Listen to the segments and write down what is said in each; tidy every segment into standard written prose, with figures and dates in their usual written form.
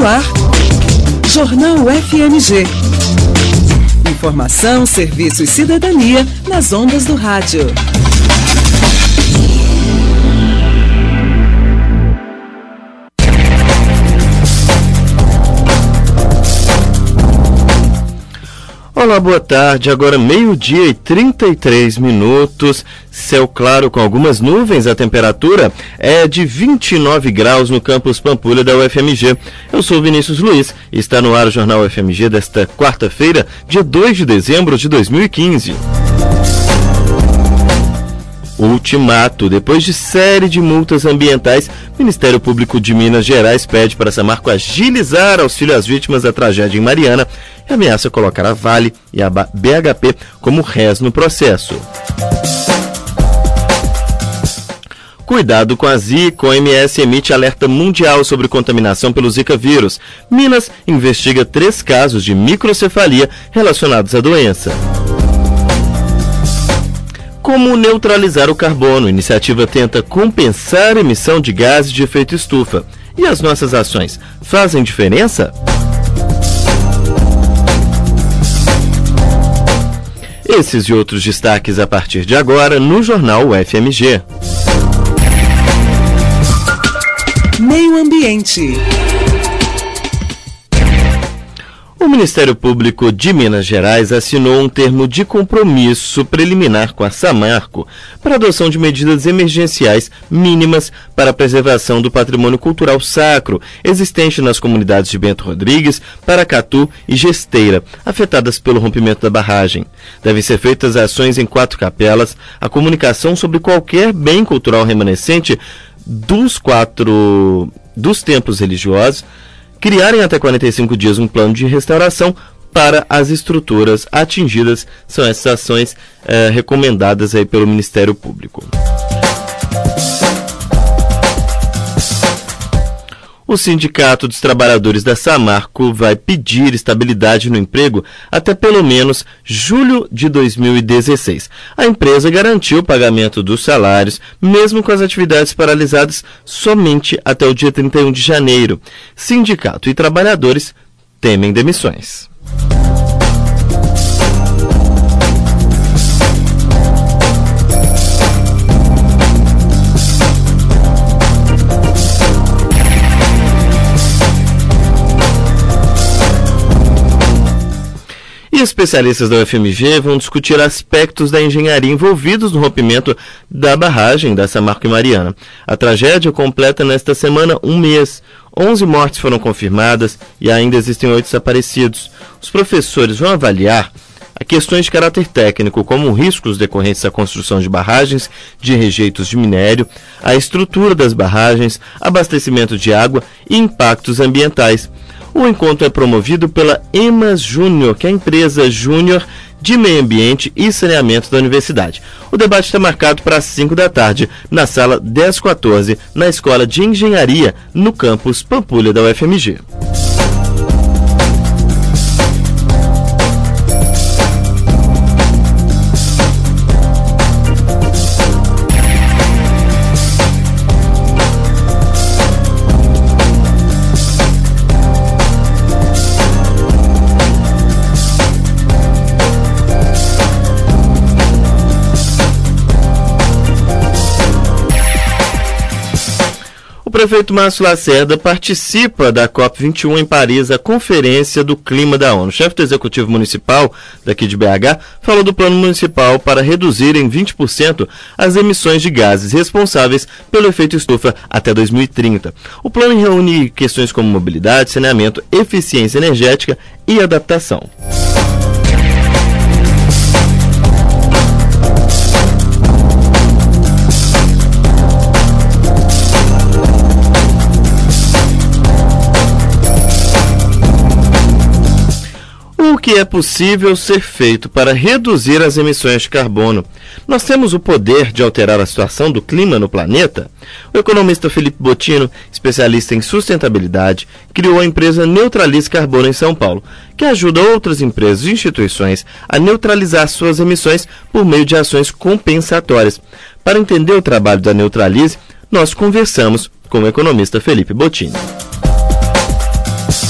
No ar, Jornal FMG. Informação, serviço e cidadania nas ondas do rádio. Olá, boa tarde. Agora 12:33. Céu claro com algumas nuvens. A temperatura é de 29 graus no campus Pampulha da UFMG. Eu sou Vinícius Luiz e está no ar o Jornal UFMG desta quarta-feira, dia 2 de dezembro de 2015. Ultimato. Depois de série de multas ambientais, o Ministério Público de Minas Gerais pede para a Samarco agilizar auxílio às vítimas da tragédia em Mariana e ameaça colocar a Vale e a BHP como réis no processo. Cuidado com a Zika. O OMS emite alerta mundial sobre contaminação pelo Zika vírus. Minas investiga 3 casos de microcefalia relacionados à doença. Como neutralizar o carbono? A iniciativa tenta compensar a emissão de gases de efeito estufa. E as nossas ações fazem diferença? Esses e outros destaques a partir de agora no Jornal UFMG. Meio Ambiente. O Ministério Público de Minas Gerais assinou um termo de compromisso preliminar com a Samarco para a adoção de medidas emergenciais mínimas para a preservação do patrimônio cultural sacro existente nas comunidades de Bento Rodrigues, Paracatu e Gesteira, afetadas pelo rompimento da barragem. Devem ser feitas ações em 4 capelas, a comunicação sobre qualquer bem cultural remanescente dos templos religiosos, criarem até 45 dias um plano de restauração para as estruturas atingidas. São essas ações recomendadas aí pelo Ministério Público. O Sindicato dos Trabalhadores da Samarco vai pedir estabilidade no emprego até pelo menos julho de 2016. A empresa garantiu o pagamento dos salários, mesmo com as atividades paralisadas, somente até o dia 31 de janeiro. Sindicato e trabalhadores temem demissões. Especialistas da UFMG vão discutir aspectos da engenharia envolvidos no rompimento da barragem da Samarco e Mariana. A tragédia completa nesta semana um mês. 11 mortes foram confirmadas e ainda existem 8 desaparecidos. Os professores vão avaliar questões de caráter técnico, como riscos decorrentes da construção de barragens de rejeitos de minério, a estrutura das barragens, abastecimento de água e impactos ambientais. O encontro é promovido pela EMAS Júnior, que é a empresa júnior de meio ambiente e saneamento da universidade. O debate está marcado para as 5 da tarde, na sala 1014, na Escola de Engenharia, no campus Pampulha da UFMG. O prefeito Márcio Lacerda participa da COP21 em Paris, a Conferência do Clima da ONU. O chefe do Executivo Municipal daqui de BH falou do plano municipal para reduzir em 20% as emissões de gases responsáveis pelo efeito estufa até 2030. O plano reúne questões como mobilidade, saneamento, eficiência energética e adaptação. O que é possível ser feito para reduzir as emissões de carbono? Nós temos o poder de alterar a situação do clima no planeta? O economista Felipe Bottino, especialista em sustentabilidade, criou a empresa Neutralize Carbono em São Paulo, que ajuda outras empresas e instituições a neutralizar suas emissões por meio de ações compensatórias. Para entender o trabalho da Neutralize, nós conversamos com o economista Felipe Bottino.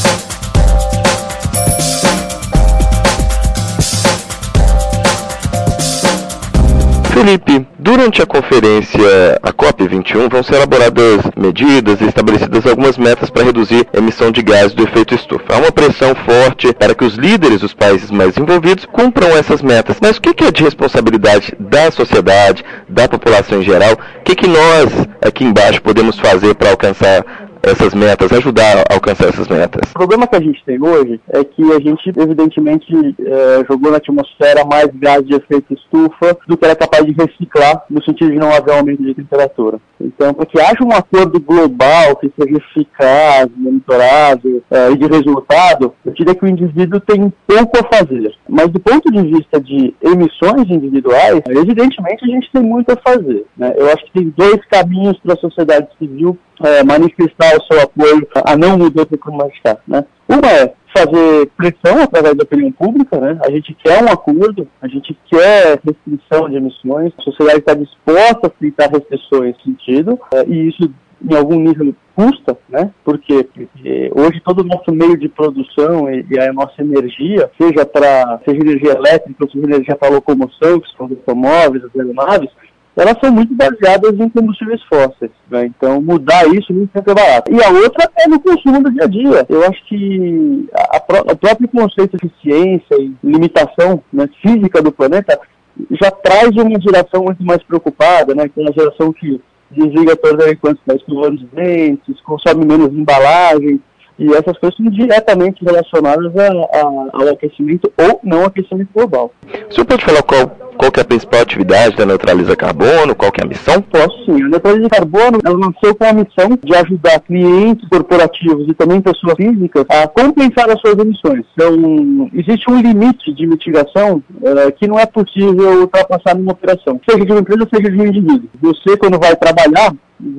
Felipe, durante a conferência, a COP21, vão ser elaboradas medidas e estabelecidas algumas metas para reduzir a emissão de gases do efeito estufa. Há uma pressão forte para que os líderes dos países mais envolvidos cumpram essas metas. Mas o que é de responsabilidade da sociedade, da população em geral? O que nós, aqui embaixo, podemos fazer para alcançar essas metas, ajudar a alcançar essas metas? O problema que a gente tem hoje é que a gente, evidentemente, jogou na atmosfera mais gás de efeito estufa do que era capaz de reciclar, no sentido de não haver aumento de temperatura. Então, para que haja um acordo global que seja eficaz, monitorável e de resultado, eu diria que o indivíduo tem pouco a fazer. Mas do ponto de vista de emissões individuais, evidentemente a gente tem muito a fazer, né? Eu acho que tem dois caminhos para a sociedade civil manifestar o seu apoio a não mudança climática, né? Uma é fazer pressão através da opinião pública, né? A gente quer um acordo, a gente quer restrição de emissões, a sociedade está disposta a aceitar restrições nesse sentido, e isso em algum nível custa, né? Por quê? Porque hoje todo o nosso meio de produção e a nossa energia, seja energia elétrica, ou seja energia para locomoção, que são os automóveis, as aeronaves, elas são muito baseadas em combustíveis fósseis, né? Então mudar isso nem sempre é barato. E a outra é no consumo do dia a dia. Eu acho que o próprio conceito de eficiência e limitação, né, física do planeta já traz uma geração muito mais preocupada, né? Aquela geração que desliga todas as quantidades de dentes, consome menos embalagem, e essas coisas são diretamente relacionadas ao aquecimento ou não aquecimento global. O senhor pode falar qual que é a principal atividade da Neutraliza Carbono, qual que é a missão? Posso sim. A Neutraliza Carbono, ela nasceu com a missão de ajudar clientes corporativos e também pessoas físicas a compensar as suas emissões. Então, existe um limite de mitigação que não é possível ultrapassar numa operação, seja de uma empresa, seja de um indivíduo. Você, quando vai trabalhar,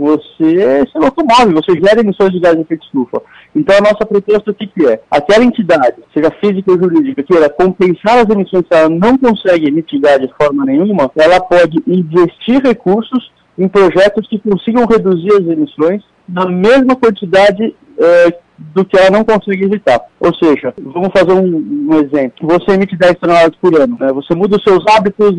você se locomove, você gera emissões de gás de efeito estufa. Então a nossa proposta o que é? Aquela entidade, seja física ou jurídica, que queira compensar as emissões que ela não consegue mitigar de forma nenhuma, ela pode investir recursos em projetos que consigam reduzir as emissões na mesma quantidade do que ela não consegue evitar. Ou seja, vamos fazer um exemplo. Você emite 10 toneladas por ano, né? Você muda os seus hábitos,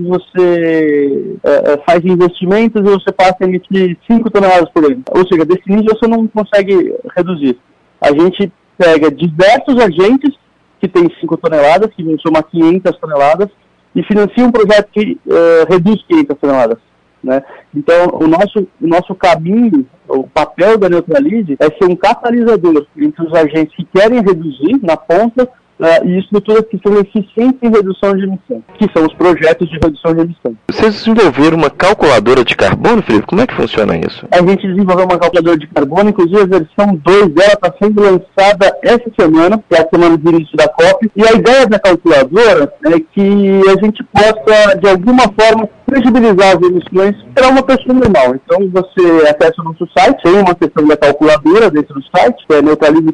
você faz investimentos e você passa a emitir 5 toneladas por ano. Ou seja, desse nível você não consegue reduzir. A gente pega diversos agentes que têm 5 toneladas, que vão somar 500 toneladas, e financia um projeto que reduz 500 toneladas. Né? Então, o nosso caminho, o papel da Neutralize é ser um catalisador entre os agentes que querem reduzir na ponta e estruturas que são eficientes em redução de emissão, que são os projetos de redução de emissão. Vocês desenvolveram uma calculadora de carbono, Felipe? Como é que funciona isso? A gente desenvolveu uma calculadora de carbono, inclusive a versão 2 dela está sendo lançada essa semana, que é a semana de início da COP, e a ideia da calculadora é que a gente possa, de alguma forma, flexibilizar as emissões para uma pessoa normal. Então você acessa o nosso site, tem uma seção da calculadora dentro do site, que é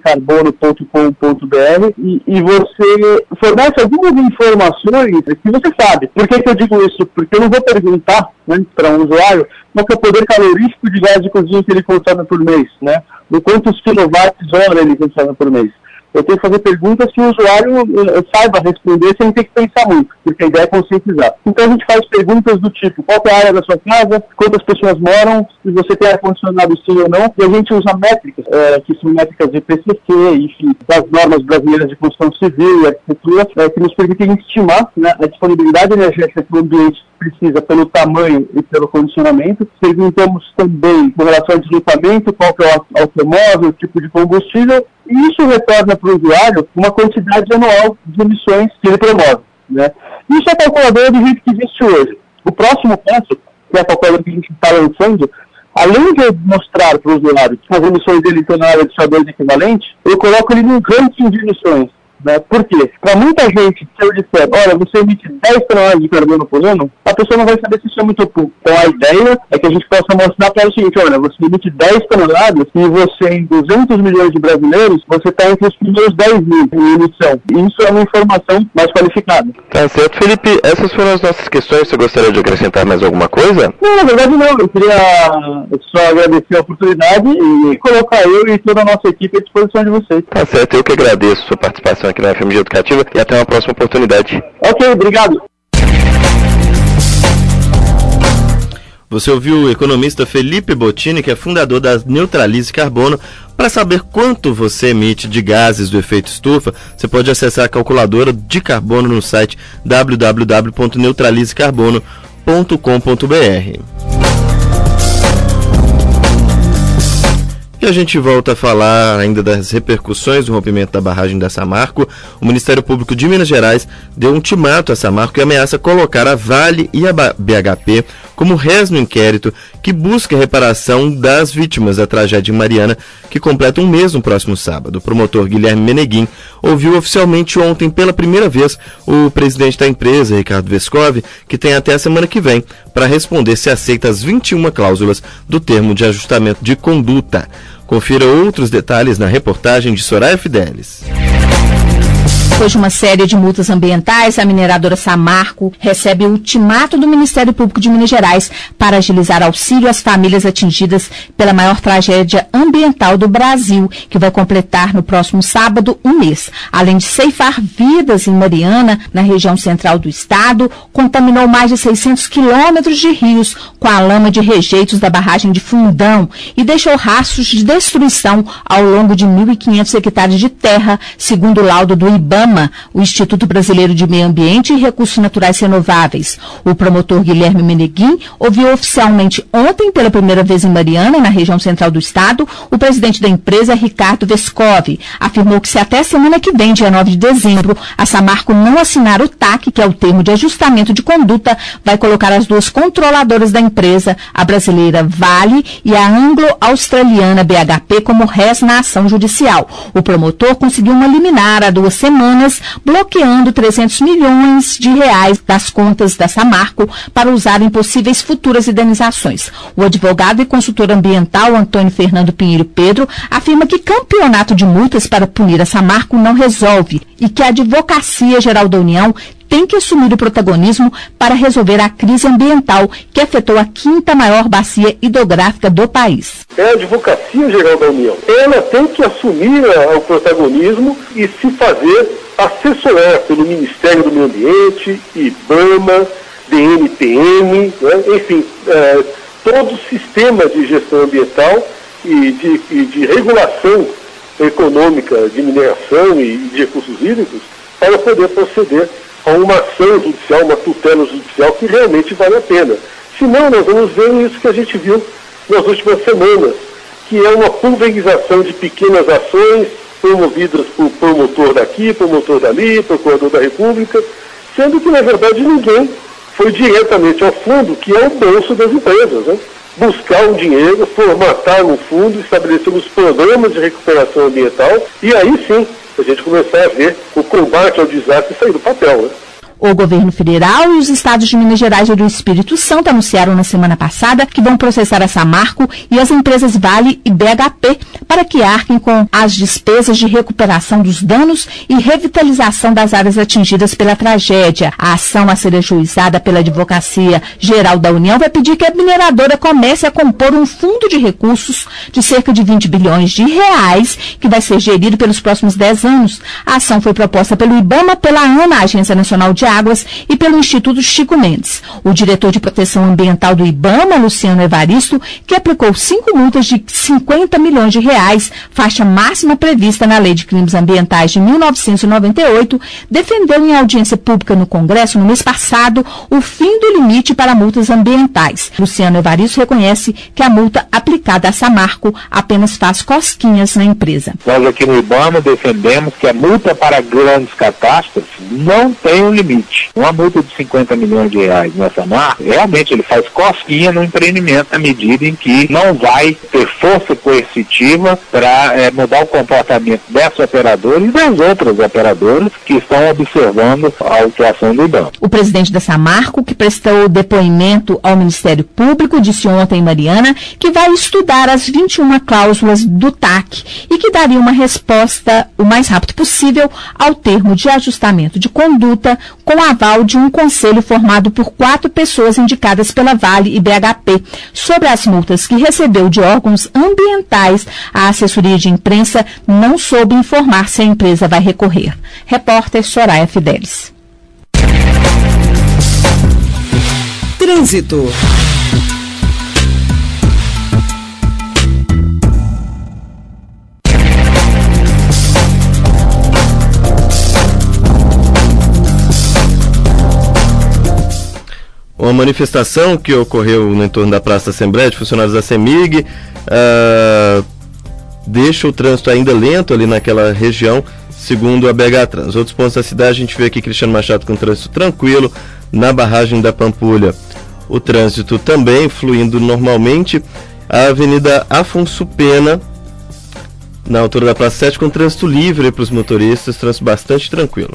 neutralizecarbono.com.br, e você fornece algumas informações que você sabe. Por que eu digo isso? Porque eu não vou perguntar, né, para um usuário qual que é o poder calorífico de gás de cozinha que ele consome por mês, né? Do quantos quilowatts-hora ele consome por mês. Eu tenho que fazer perguntas que o usuário saiba responder sem ter que pensar muito, porque a ideia é conscientizar. Então a gente faz perguntas do tipo, qual é a área da sua casa, quantas pessoas moram, se você tem ar-condicionado sim ou não, e a gente usa métricas, que são métricas de PCC, enfim, das normas brasileiras de construção civil e arquitetura, que nos permitem estimar, né, a disponibilidade energética que o ambiente precisa pelo tamanho e pelo condicionamento. Perguntamos também com relação ao deslocamento, qual que é o automóvel, o tipo de combustível, e isso retorna para o usuário uma quantidade anual de emissões que ele promove, né? Isso é a calculadora do jeito que existe hoje. O próximo passo, que é a calculadora que a gente está lançando, além de eu mostrar para o usuário as emissões dele em tonelada de CO2 equivalente, eu coloco ele num ranking de emissões. Né? Por quê? Para muita gente, se eu disser, olha, você emite 10 toneladas de carbono por ano, a pessoa não vai saber se isso é muito pouco. Então a ideia é que a gente possa mostrar para ela o seguinte, olha, você emite 10 toneladas e você, em 200 milhões de brasileiros, você está entre os primeiros 10 mil em emissão. E isso é uma informação mais qualificada. Tá certo. Felipe, essas foram as nossas questões. Você gostaria de acrescentar mais alguma coisa? Não, na verdade não. Eu queria só agradecer a oportunidade e colocar eu e toda a nossa equipe à disposição de vocês. Tá certo. Eu que agradeço a sua participação aqui na FMG Educativa e até uma próxima oportunidade. Ok, obrigado. Você ouviu o economista Felipe Bottini, que é fundador da Neutralize Carbono. Para saber quanto você emite de gases do efeito estufa, você pode acessar a calculadora de carbono no site www.neutralizecarbono.com.br. E a gente volta a falar ainda das repercussões do rompimento da barragem da Samarco. O Ministério Público de Minas Gerais deu um ultimato à Samarco e ameaça colocar a Vale e a BHP como réis no inquérito que busca a reparação das vítimas da tragédia em Mariana, que completa um mês no próximo sábado. O promotor Guilherme Meneguin ouviu oficialmente ontem pela primeira vez o presidente da empresa, Ricardo Vescovi, que tem até a semana que vem para responder se aceita as 21 cláusulas do termo de ajustamento de conduta. Confira outros detalhes na reportagem de Soraya Fidelis. Depois de uma série de multas ambientais, a mineradora Samarco recebe o ultimato do Ministério Público de Minas Gerais para agilizar auxílio às famílias atingidas pela maior tragédia ambiental do Brasil, que vai completar no próximo sábado um mês. Além de ceifar vidas em Mariana, na região central do estado, contaminou mais de 600 quilômetros de rios com a lama de rejeitos da barragem de Fundão e deixou rastros de destruição ao longo de 1.500 hectares de terra, segundo o laudo do IBAMA, o Instituto Brasileiro de Meio Ambiente e Recursos Naturais Renováveis. O promotor Guilherme Meneguin ouviu oficialmente ontem, pela primeira vez em Mariana, na região central do estado, o presidente da empresa, Ricardo Vescovi. Afirmou que se até semana que vem, dia 9 de dezembro, a Samarco não assinar o TAC, que é o termo de ajustamento de conduta, vai colocar as duas controladoras da empresa, a brasileira Vale e a anglo-australiana BHP, como réis na ação judicial. O promotor conseguiu uma liminar há 2 semanas, bloqueando 300 milhões de reais das contas da Samarco para usar em possíveis futuras indenizações. O advogado e consultor ambiental Antônio Fernando Pinheiro Pedro afirma que campeonato de multas para punir a Samarco não resolve e que a Advocacia Geral da União tem que assumir o protagonismo para resolver a crise ambiental que afetou a 5ª maior bacia hidrográfica do país. É a Advocacia Geral da União. Ela tem que assumir o protagonismo e se fazer assessorar pelo Ministério do Meio Ambiente, IBAMA, DNPM, né? Enfim, todo o sistema de gestão ambiental e de regulação econômica de mineração e de recursos hídricos para poder proceder a uma ação judicial, uma tutela judicial que realmente vale a pena. Senão, nós vamos ver isso que a gente viu nas últimas semanas, que é uma pulverização de pequenas ações promovidas por promotor daqui, promotor dali, procurador da República, sendo que, na verdade, ninguém foi diretamente ao fundo, que é o bolso das empresas, né? Buscar um dinheiro, formatar um fundo, estabelecer os programas de recuperação ambiental, e aí sim a gente começar a ver o combate ao desastre sair do papel, né? O governo federal e os estados de Minas Gerais e do Espírito Santo anunciaram na semana passada que vão processar a Samarco e as empresas Vale e BHP para que arquem com as despesas de recuperação dos danos e revitalização das áreas atingidas pela tragédia. A ação a ser ajuizada pela Advocacia Geral da União vai pedir que a mineradora comece a compor um fundo de recursos de cerca de 20 bilhões de reais que vai ser gerido pelos próximos 10 anos. A ação foi proposta pelo IBAMA, pela ANA, Agência Nacional de Águas, e pelo Instituto Chico Mendes. O diretor de proteção ambiental do IBAMA, Luciano Evaristo, que aplicou 5 multas de 50 milhões de reais, faixa máxima prevista na Lei de Crimes Ambientais de 1998, defendeu em audiência pública no Congresso no mês passado o fim do limite para multas ambientais. Luciano Evaristo reconhece que a multa aplicada à Samarco apenas faz cosquinhas na empresa. Nós aqui no IBAMA defendemos que a multa para grandes catástrofes não tem um limite. Uma multa de 50 milhões de reais nessa marca, realmente ele faz cosquinha no empreendimento à medida em que não vai ter força coercitiva para mudar o comportamento dessa operadora e das outras operadoras que estão observando a atuação do IBAMA. O presidente da Samarco, que prestou depoimento ao Ministério Público, disse ontem em Mariana que vai estudar as 21 cláusulas do TAC e que daria uma resposta o mais rápido possível ao termo de ajustamento de conduta com aval de um conselho formado por 4 pessoas indicadas pela Vale e BHP. Sobre as multas que recebeu de órgãos ambientais, a assessoria de imprensa não soube informar se a empresa vai recorrer. Repórter Soraya Fidelis. Trânsito. uma manifestação que ocorreu no entorno da Praça da Assembleia de funcionários da CEMIG deixa o trânsito ainda lento ali naquela região, segundo a BH Trans. Outros pontos da cidade, a gente vê aqui Cristiano Machado com trânsito tranquilo na barragem da Pampulha. O trânsito também fluindo normalmente. A Avenida Afonso Pena, na altura da Praça 7, com trânsito livre para os motoristas, trânsito bastante tranquilo.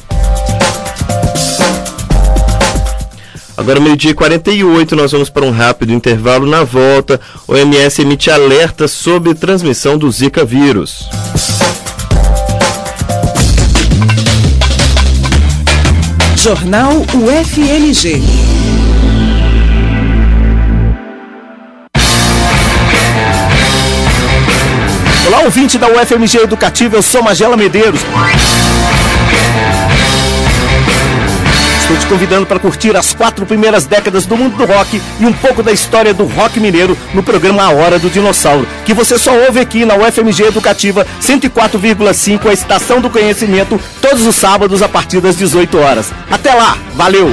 Agora, 12h48, nós vamos para um rápido intervalo. Na volta, o OMS emite alerta sobre transmissão do Zika vírus. Jornal UFMG. Olá, ouvinte da UFMG Educativa, eu sou Magela Medeiros. Estou te convidando para curtir as 4 primeiras décadas do mundo do rock e um pouco da história do rock mineiro no programa A Hora do Dinossauro, que você só ouve aqui na UFMG Educativa 104,5, a Estação do Conhecimento, todos os sábados a partir das 18 horas. Até lá, valeu!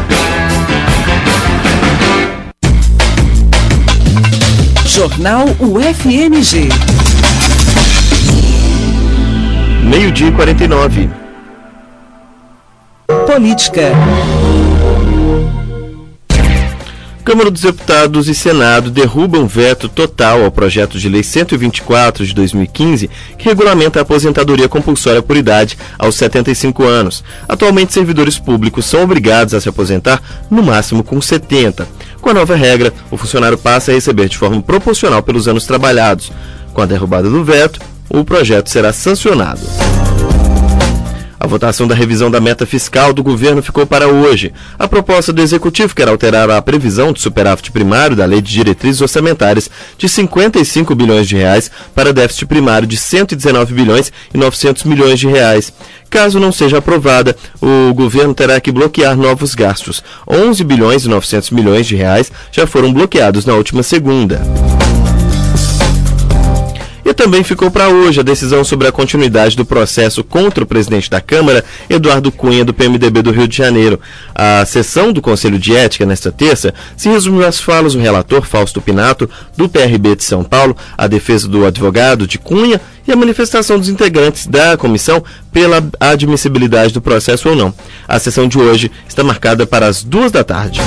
Jornal UFMG. 12h49. Política. Câmara dos Deputados e Senado derrubam veto total ao projeto de lei 124 de 2015, que regulamenta a aposentadoria compulsória por idade aos 75 anos. Atualmente, servidores públicos são obrigados a se aposentar no máximo com 70. Com a nova regra, o funcionário passa a receber de forma proporcional pelos anos trabalhados. Com a derrubada do veto, o projeto será sancionado. A votação da revisão da meta fiscal do governo ficou para hoje. A proposta do Executivo quer alterar a previsão de superávit primário da Lei de Diretrizes Orçamentárias de 55 bilhões de reais para déficit primário de 119 bilhões e 900 milhões de reais. Caso não seja aprovada, o governo terá que bloquear novos gastos. 11 bilhões e 900 milhões de reais já foram bloqueados na última segunda. E também ficou para hoje a decisão sobre a continuidade do processo contra o presidente da Câmara, Eduardo Cunha, do PMDB do Rio de Janeiro. A sessão do Conselho de Ética, nesta terça, se resumiu às falas do relator Fausto Pinato, do PRB de São Paulo, a defesa do advogado de Cunha e a manifestação dos integrantes da comissão pela admissibilidade do processo ou não. A sessão de hoje está marcada para as 2 da tarde.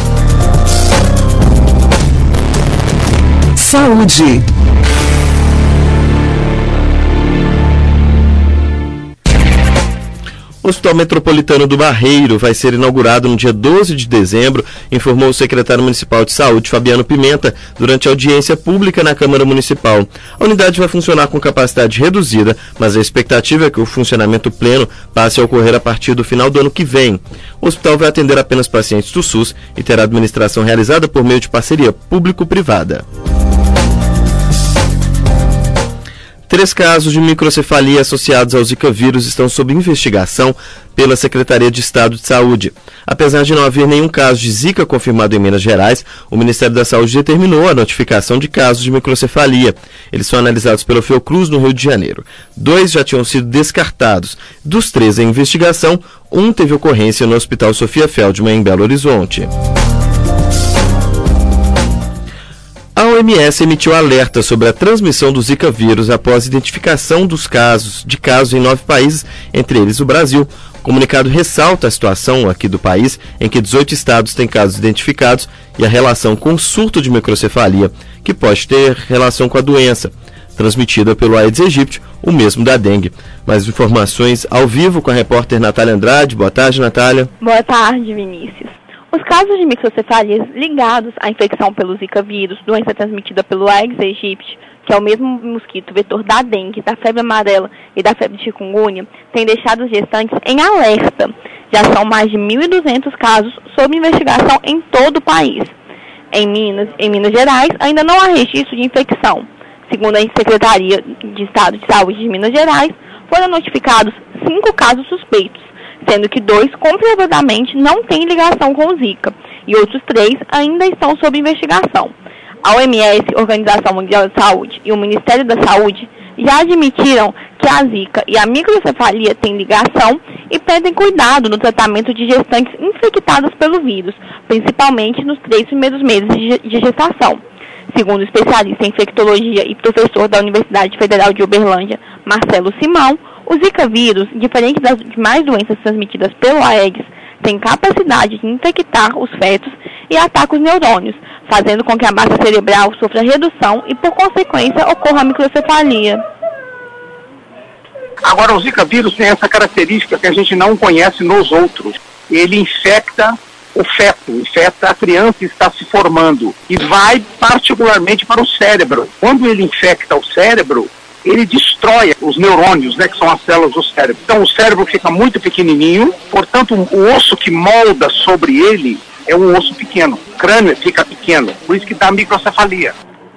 Saúde. O Hospital Metropolitano do Barreiro vai ser inaugurado no dia 12 de dezembro, informou o secretário municipal de saúde, Fabiano Pimenta, durante a audiência pública na Câmara Municipal. A unidade vai funcionar com capacidade reduzida, mas a expectativa é que o funcionamento pleno passe a ocorrer a partir do final do ano que vem. O hospital vai atender apenas pacientes do SUS e terá administração realizada por meio de parceria público-privada. 3 casos de microcefalia associados ao Zika vírus estão sob investigação pela Secretaria de Estado de Saúde. Apesar de não haver nenhum caso de Zika confirmado em Minas Gerais, o Ministério da Saúde determinou a notificação de casos de microcefalia. Eles são analisados pela Fiocruz no Rio de Janeiro. 2 já tinham sido descartados. Dos 3 em investigação, 1 teve ocorrência no Hospital Sofia Feldman, em Belo Horizonte. A OMS emitiu alerta sobre a transmissão do Zika vírus após identificação de casos em 9 países, entre eles o Brasil. O comunicado ressalta a situação aqui do país, em que 18 estados têm casos identificados, e a relação com o surto de microcefalia, que pode ter relação com a doença, transmitida pelo Aedes aegypti, o mesmo da dengue. Mais informações ao vivo com a repórter Natália Andrade. Boa tarde, Natália. Boa tarde, Vinícius. Os casos de microcefalias ligados à infecção pelo Zika vírus, doença transmitida pelo Aedes aegypti, que é o mesmo mosquito vetor da dengue, da febre amarela e da febre de chikungunya, têm deixado os gestantes em alerta. Já são mais de 1.200 casos sob investigação em todo o país. Em Minas Gerais, ainda não há registro de infecção. Segundo a Secretaria de Estado de Saúde de Minas Gerais, foram notificados 5 casos suspeitos, sendo que 2 comprovadamente não têm ligação com o Zika, e outros 3 ainda estão sob investigação. A OMS, Organização Mundial de Saúde, e o Ministério da Saúde já admitiram que a Zika e a microcefalia têm ligação e pedem cuidado no tratamento de gestantes infectadas pelo vírus, principalmente nos 3 primeiros meses de gestação. Segundo o especialista em infectologia e professor da Universidade Federal de Uberlândia, Marcelo Simão, o Zika vírus, diferente das demais doenças transmitidas pelo Aedes, tem capacidade de infectar os fetos e ataca os neurônios, fazendo com que a massa cerebral sofra redução e, por consequência, ocorra a microcefalia. Agora, o Zika vírus tem essa característica que a gente não conhece nos outros. Ele infecta o feto, infecta a criança que está se formando e vai particularmente para o cérebro. Quando ele infecta o cérebro, ele destrói os neurônios, né, que são as células do cérebro. Então o cérebro fica muito pequenininho, portanto o osso que molda sobre ele é um osso pequeno. O crânio fica pequeno, por isso que dá microcefalia.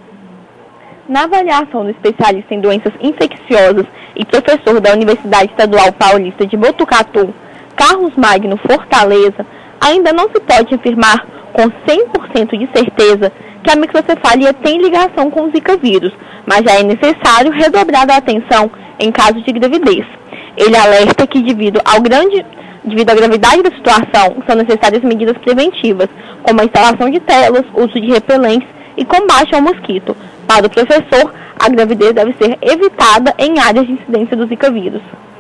Na avaliação do especialista em doenças infecciosas e professor da Universidade Estadual Paulista de Botucatu, Carlos Magno Fortaleza, ainda não se pode afirmar com 100% de certeza que a microcefalia tem ligação com o Zika vírus, mas já é necessário redobrar a atenção em casos de gravidez. Ele alerta que, devido à gravidade da situação, são necessárias medidas preventivas, como a instalação de telas, uso de repelentes e combate ao mosquito. Para o professor, a gravidez deve ser evitada em áreas de incidência do Zika vírus.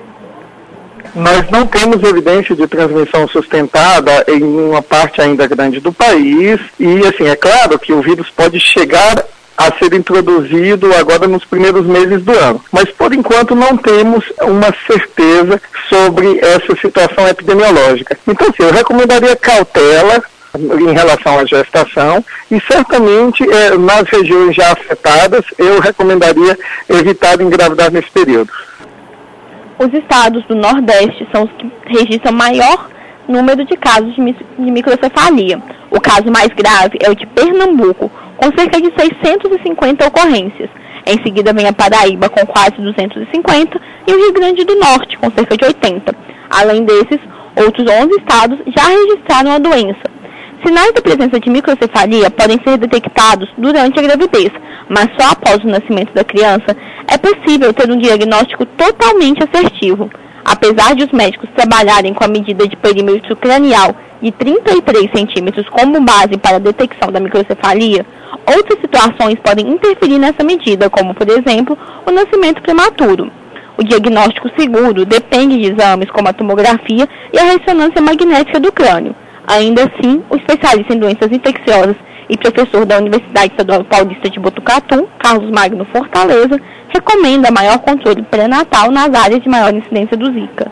Nós não temos evidência de transmissão sustentada em uma parte ainda grande do país e, assim, é claro que o vírus pode chegar a ser introduzido agora nos primeiros meses do ano. Mas, por enquanto, não temos uma certeza sobre essa situação epidemiológica. Então, assim, eu recomendaria cautela em relação à gestação e, certamente, nas regiões já afetadas, eu recomendaria evitar engravidar nesse período. Os estados do Nordeste são os que registram maior número de casos de microcefalia. O caso mais grave é o de Pernambuco, com cerca de 650 ocorrências. Em seguida vem a Paraíba, com quase 250, e o Rio Grande do Norte, com cerca de 80. Além desses, outros 11 estados já registraram a doença. Sinais da presença de microcefalia podem ser detectados durante a gravidez, mas só após o nascimento da criança é possível ter um diagnóstico totalmente assertivo. Apesar de os médicos trabalharem com a medida de perímetro cranial de 33 centímetros como base para a detecção da microcefalia, outras situações podem interferir nessa medida, como, por exemplo, o nascimento prematuro. O diagnóstico seguro depende de exames como a tomografia e a ressonância magnética do crânio. Ainda assim, o especialista em doenças infecciosas e professor da Universidade Estadual Paulista de Botucatu, Carlos Magno Fortaleza, recomenda maior controle pré-natal nas áreas de maior incidência do Zika.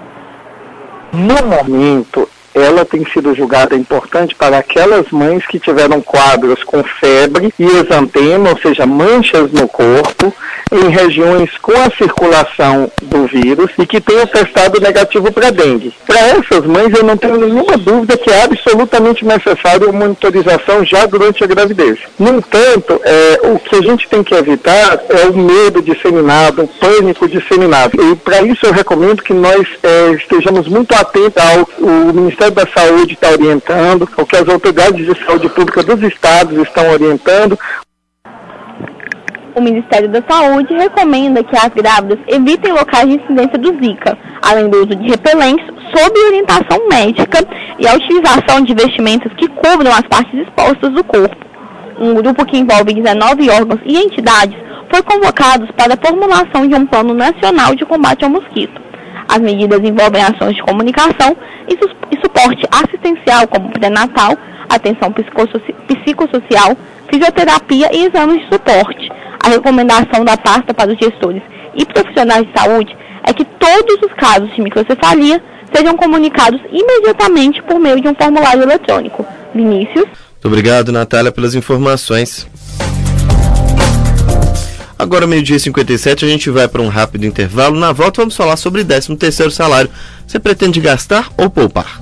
No momento, ela tem sido julgada importante para aquelas mães que tiveram quadros com febre e exantema, ou seja, manchas no corpo, em regiões com a circulação do vírus e que tenham testado negativo para dengue. Para essas mães, eu não tenho nenhuma dúvida que é absolutamente necessário a monitorização já durante a gravidez. No entanto, o que a gente tem que evitar é o medo disseminado, o pânico disseminado. E para isso eu recomendo que nós estejamos muito atentos ao o Ministério da Saúde está orientando, o que as autoridades de saúde pública dos estados estão orientando. O Ministério da Saúde recomenda que as grávidas evitem locais de incidência do Zika, além do uso de repelentes, sob orientação médica e a utilização de vestimentas que cubram as partes expostas do corpo. Um grupo que envolve 19 órgãos e entidades foi convocado para a formulação de um plano nacional de combate ao mosquito. As medidas envolvem ações de comunicação e suporte assistencial, como pré-natal, atenção psicossocial, fisioterapia e exames de suporte. A recomendação da pasta para os gestores e profissionais de saúde é que todos os casos de microcefalia sejam comunicados imediatamente por meio de um formulário eletrônico. Vinícius. Muito obrigado, Natália, pelas informações. Agora, 12h57, a gente vai para um rápido intervalo. Na volta, vamos falar sobre 13º salário. Você pretende gastar ou poupar?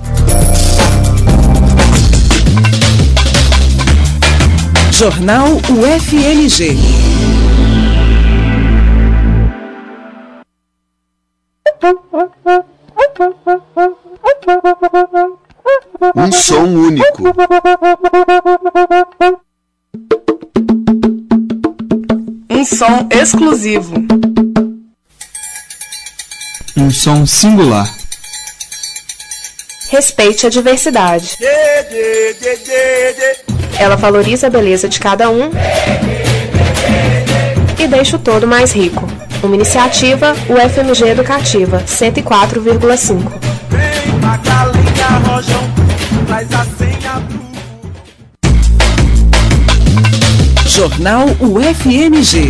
Jornal UFMG. Um som único. Um som exclusivo. Um som singular. respeite a diversidade. Ela valoriza a beleza de cada um e deixa o todo mais rico. Uma iniciativa UFMG Educativa 104,5. Jornal UFMG.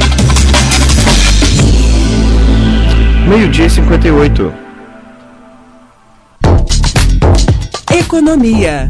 12h58. Economia.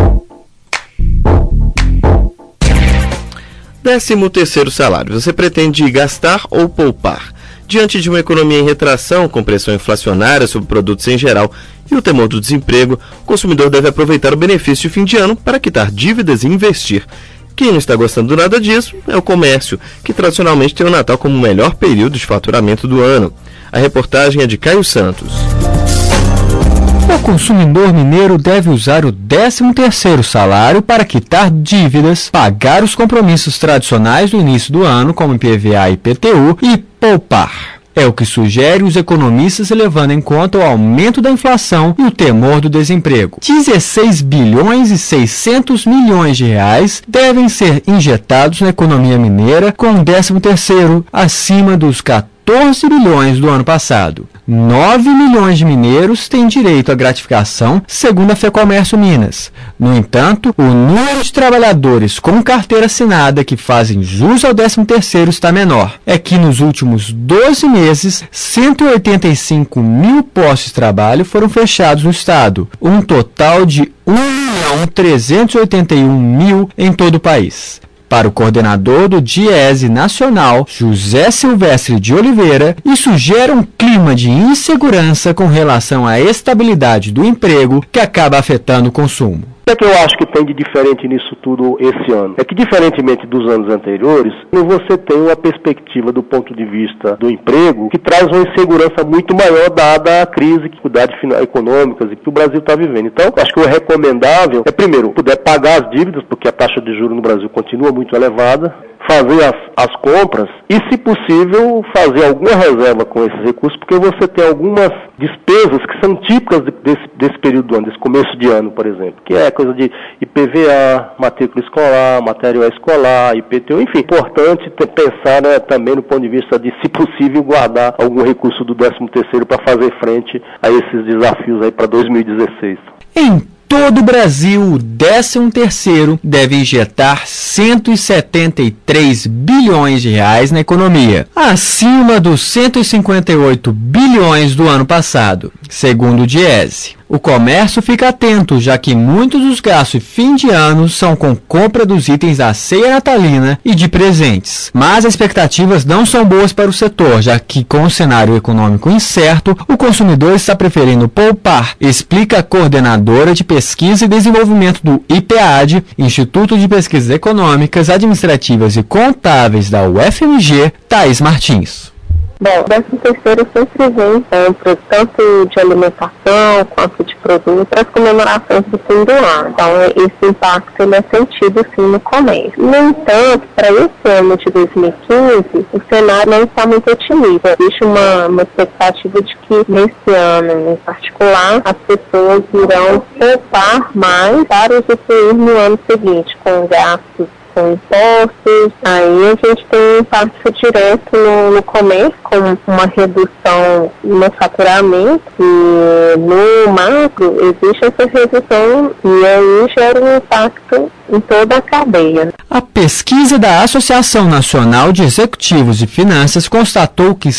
13º salário. Você pretende gastar ou poupar? Diante de uma economia em retração, com pressão inflacionária sobre produtos em geral e o temor do desemprego, o consumidor deve aproveitar o benefício de fim de ano para quitar dívidas e investir. Quem não está gostando nada disso é o comércio, que tradicionalmente tem o Natal como o melhor período de faturamento do ano. A reportagem é de Caio Santos. O consumidor mineiro deve usar o 13º salário para quitar dívidas, pagar os compromissos tradicionais do início do ano, como IPVA e IPTU, e poupar. É o que sugere os economistas, levando em conta o aumento da inflação e o temor do desemprego. 16 bilhões e 600 milhões de reais devem ser injetados na economia mineira, com o 13º acima dos 14 bilhões do ano passado. 9 milhões de mineiros têm direito à gratificação, segundo a FEComércio Minas. No entanto, o número de trabalhadores com carteira assinada que fazem jus ao 13º está menor. É que nos últimos 12 meses, 185 mil postos de trabalho foram fechados no estado, um total de 1.381.000 em todo o país. Para o coordenador do DIESE Nacional, José Silvestre de Oliveira, isso gera um clima de insegurança com relação à estabilidade do emprego que acaba afetando o consumo. O que eu acho que tem de diferente nisso tudo esse ano? É que, diferentemente dos anos anteriores, você tem uma perspectiva do ponto de vista do emprego que traz uma insegurança muito maior dada a crise, dificuldades econômicas que o Brasil está vivendo. Então, acho que o recomendável é, primeiro, poder pagar as dívidas, porque a taxa de juros no Brasil continua muito elevada, fazer as compras e, se possível, fazer alguma reserva com esses recursos, porque você tem algumas despesas que são típicas desse período do ano, desse começo de ano, por exemplo, que é coisa de IPVA, matrícula escolar, material escolar, IPTU, enfim, importante pensar, né, também no ponto de vista de, se possível, guardar algum recurso do 13º para fazer frente a esses desafios aí para 2016. Em todo o Brasil, o 13º deve injetar 173 bilhões de reais na economia, acima dos 158 bilhões do ano passado, segundo o DIESE. O comércio fica atento, já que muitos dos gastos de fim de ano são com compra dos itens da ceia natalina e de presentes. Mas as expectativas não são boas para o setor, já que com o cenário econômico incerto, o consumidor está preferindo poupar, explica a coordenadora de pesquisa e desenvolvimento do IPEAD, Instituto de Pesquisas Econômicas, Administrativas e Contábeis da UFMG, Thaís Martins. Bom, o 13º sempre vem compra tanto de alimentação quanto de produtos para as comemorações do fim do ano. Então, esse impacto ele é sentido sim no comércio. No entanto, para esse ano de 2015, o cenário não está muito otimista. Existe uma expectativa de que nesse ano em particular, as pessoas irão poupar mais para usufruir no ano seguinte, com gastos com impostos, aí a gente tem um impacto direto no comércio, com uma redução no faturamento, e no macro existe essa redução e aí gera um impacto em toda a cadeia. A pesquisa da Associação Nacional de Executivos de Finanças constatou que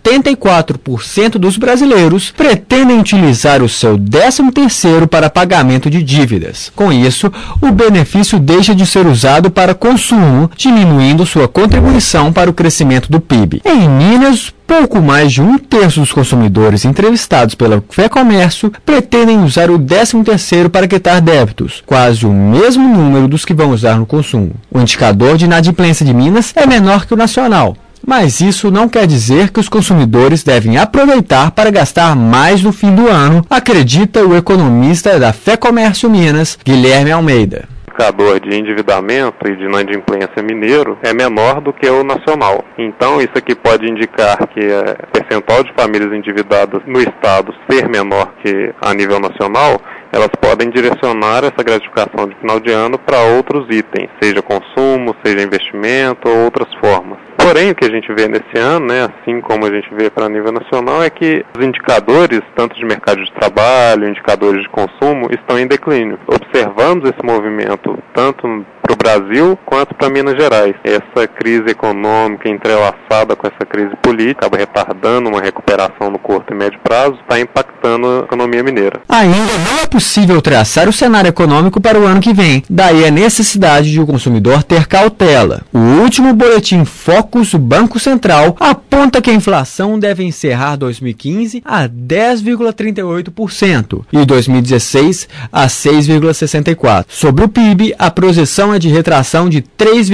74% dos brasileiros pretendem utilizar o seu 13º para pagamento de dívidas. Com isso, o benefício deixa de ser usado para consumo, diminuindo sua contribuição para o crescimento do PIB. Em Minas, pouco mais de 1/3 dos consumidores entrevistados pela FEComércio pretendem usar o 13º para quitar débitos, quase o mesmo número dos que vão usar no consumo. O indicador de inadimplência de Minas é menor que o nacional, mas isso não quer dizer que os consumidores devem aproveitar para gastar mais no fim do ano, acredita o economista da FEComércio Minas, Guilherme Almeida. O indicador de endividamento e de inadimplência mineiro é menor do que o nacional. Então, isso aqui pode indicar que o percentual de famílias endividadas no estado ser menor que a nível nacional elas podem direcionar essa gratificação de final de ano para outros itens, seja consumo, seja investimento ou outras formas. Porém, o que a gente vê nesse ano, né, assim como a gente vê para nível nacional, é que os indicadores, tanto de mercado de trabalho, indicadores de consumo, estão em declínio. Observamos esse movimento tanto para o Brasil quanto para Minas Gerais. Essa crise econômica entrelaçada com essa crise política acaba retardando uma recuperação no curto e médio prazo, está impactando a economia mineira. Ainda não é possível traçar o cenário econômico para o ano que vem. Daí a necessidade de o consumidor ter cautela. O último boletim Focus do Banco Central aponta que a inflação deve encerrar 2015 a 10,38% e 2016 a 6,64%. Sobre o PIB, a projeção é de retração de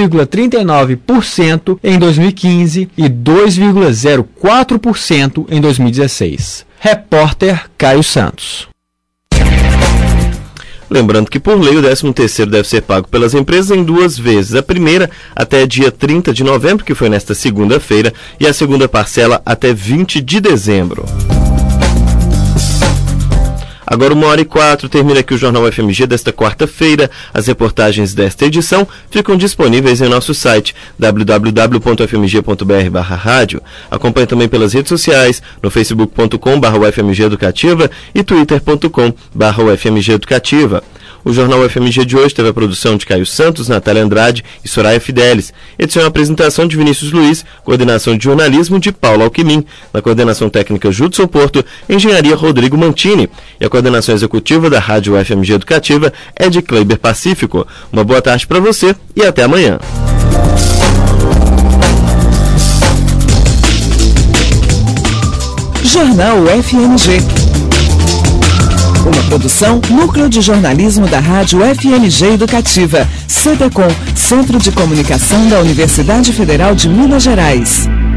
3,39% em 2015 e 2,04% em 2016. Repórter Caio Santos. Lembrando que, por lei, o 13º deve ser pago pelas empresas em 2 vezes. A primeira até dia 30 de novembro, que foi nesta segunda-feira, e a segunda parcela até 20 de dezembro. Agora 1h04, termina aqui o Jornal FMG desta quarta-feira. As reportagens desta edição ficam disponíveis em nosso site www.fmg.br/rádio. Acompanhe também pelas redes sociais, no facebook.com/UFMG Educativa e twitter.com/UFMG Educativa. O Jornal FMG de hoje teve a produção de Caio Santos, Natália Andrade e Soraya Fidelis. Edição e apresentação de Vinícius Luiz, coordenação de jornalismo de Paulo Alquimim, na coordenação técnica Judson Porto, engenharia Rodrigo Mantini e a coordenação executiva da Rádio FMG Educativa é de Kleiber Pacífico. Uma boa tarde para você e até amanhã. Jornal FMG. Uma produção, Núcleo de Jornalismo da Rádio FMG Educativa, CDCom, Centro de Comunicação da Universidade Federal de Minas Gerais.